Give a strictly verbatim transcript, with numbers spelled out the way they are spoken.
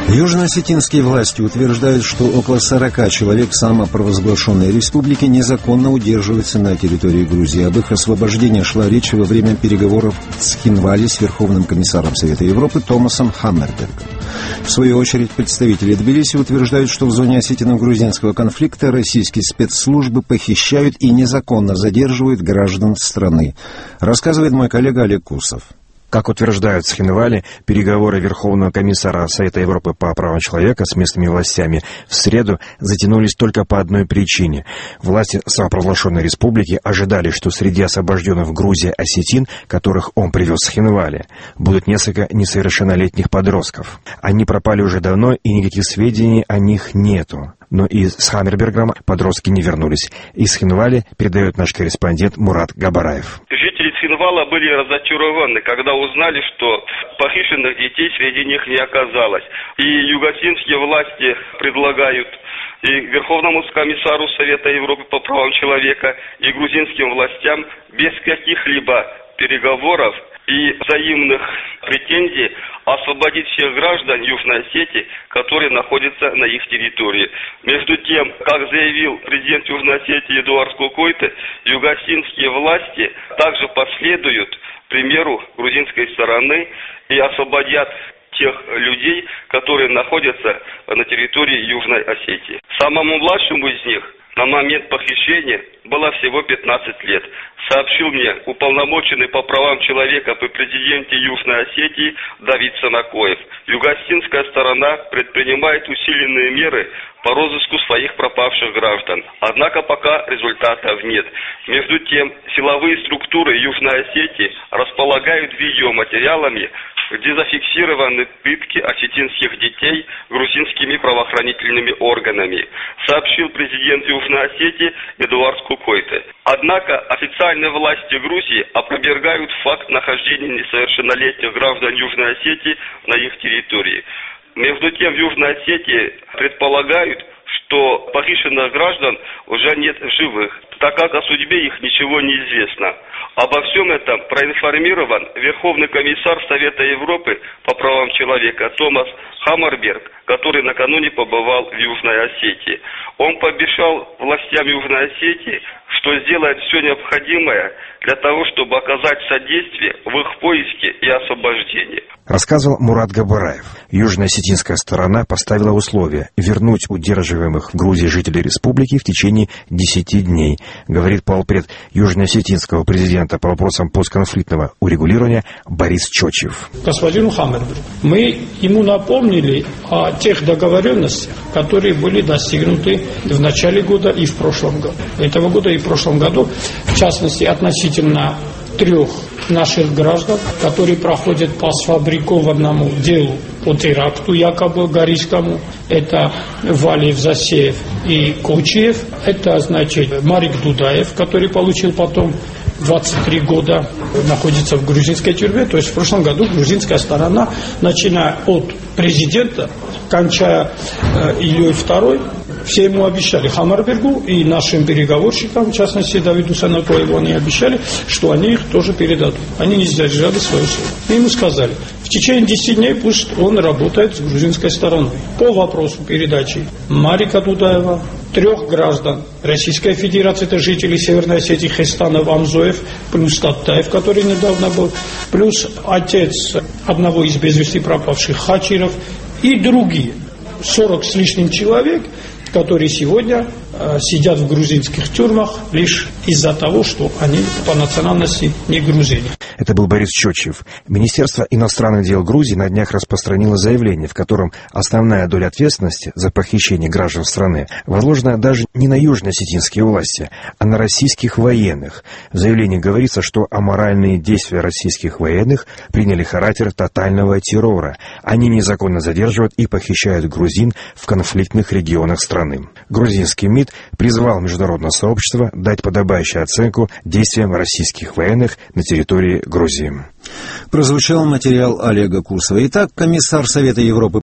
Южно-осетинские власти утверждают, что около сорока человек самопровозглашенной республики незаконно удерживаются на территории Грузии. Об их освобождении шла речь во время переговоров с Хинвали с Верховным комиссаром Совета Европы Томасом Хаммербергом. В свою очередь, представители Тбилиси утверждают, что в зоне осетино-грузинского конфликта российские спецслужбы похищают и незаконно задерживают граждан страны. Рассказывает мой коллега Олег Кусов. Как утверждают в Схинвале, переговоры Верховного комиссара Совета Европы по правам человека с местными властями в среду затянулись только по одной причине. Власти самопровозглашенной республики ожидали, что среди освобожденных в Грузии осетин, которых он привез в Схинвале, будут несколько несовершеннолетних подростков. Они пропали уже давно, и никаких сведений о них нету. Но и с Хаммербергом подростки не вернулись. Из Схинвали передает наш корреспондент Мурат Габараев. Жители Схинвала были разочарованы, когда узнали, что похищенных детей среди них не оказалось. И югосинские власти предлагают и Верховному комиссару Совета Европы по правам человека, и грузинским властям без каких-либо переговоров и взаимных претензий освободить всех граждан Южной Осетии, которые находятся на их территории. Между тем, как заявил президент Южной Осетии Эдуард Кукойте, югосинские власти также последуют примеру грузинской стороны и освободят тех людей, которые находятся на территории Южной Осетии. Самому младшему из них на момент похищения было всего пятнадцать лет, сообщил мне уполномоченный по правам человека при президенте Южной Осетии Давид Санакоев. Югосинская сторона предпринимает усиленные меры по розыску своих пропавших граждан. Однако пока результатов нет. Между тем, силовые структуры Южной Осетии располагают видеоматериалами, где зафиксированы пытки осетинских детей грузинскими правоохранительными органами, сообщил президент Южной Осетии Эдуард Кукойте. Однако официальные власти Грузии опровергают факт нахождения несовершеннолетних граждан Южной Осетии на их территории. Между тем, в Южной Осетии предполагают, что похищенных граждан уже нет в живых, так как о судьбе их ничего не известно. Обо всем этом проинформирован Верховный комиссар Совета Европы по правам человека Томас Хаммерберг, который накануне побывал в Южной Осетии. Он пообещал властям Южной Осетии, что сделает все необходимое для того, чтобы оказать содействие в их поиске и освобождении. Рассказывал Мурат Габараев. Южно-осетинская сторона поставила условие вернуть удерживаемых в Грузии жителей республики в течение десяти дней, говорит полпред южно-осетинского президента по вопросам постконфликтного урегулирования Борис Чочев. Господину Хаммербергу мы ему напомнили о тех договоренностях, которые были достигнуты в начале года и в прошлом году. Этого года и в прошлом году, в частности, относительно трех наших граждан, которые проходят по сфабрикованному делу по теракту якобы горийскому. Это Валиев, Засеев и Кочиев. Это, значит, Марик Дудаев, который получил потом двадцать три года, находится в грузинской тюрьме. То есть в прошлом году грузинская сторона, начиная от президента, кончая э, Ильей вторым, все ему обещали, Хаммербергу и нашим переговорщикам, в частности Давиду Санакоеву, они обещали, что они их тоже передадут. Они не сдержали свое слово. И ему сказали, в течение десяти дней пусть он работает с грузинской стороной. По вопросу передачи Марика Дудаева, трех граждан Российской Федерации, это жители Северной Осетии, Хестанов, Амзоев, плюс Таттаев, который недавно был, плюс отец одного из без вести пропавших Хачиров и другие. сорок с лишним человек, которые сегодня э, сидят в грузинских тюрьмах лишь из-за того, что они по национальности не грузины. Это был Борис Чочев. Министерство иностранных дел Грузии на днях распространило заявление, в котором основная доля ответственности за похищение граждан страны возложена даже не на южно-осетинские власти, а на российских военных. В заявлении говорится, что аморальные действия российских военных приняли характер тотального террора. Они незаконно задерживают и похищают грузин в конфликтных регионах страны. Грузинский МИД призвал международное сообщество дать подобающую оценку действиям российских военных на территории Грузии. Прозвучал материал Олега Кусова. Итак, комиссар Совета Европы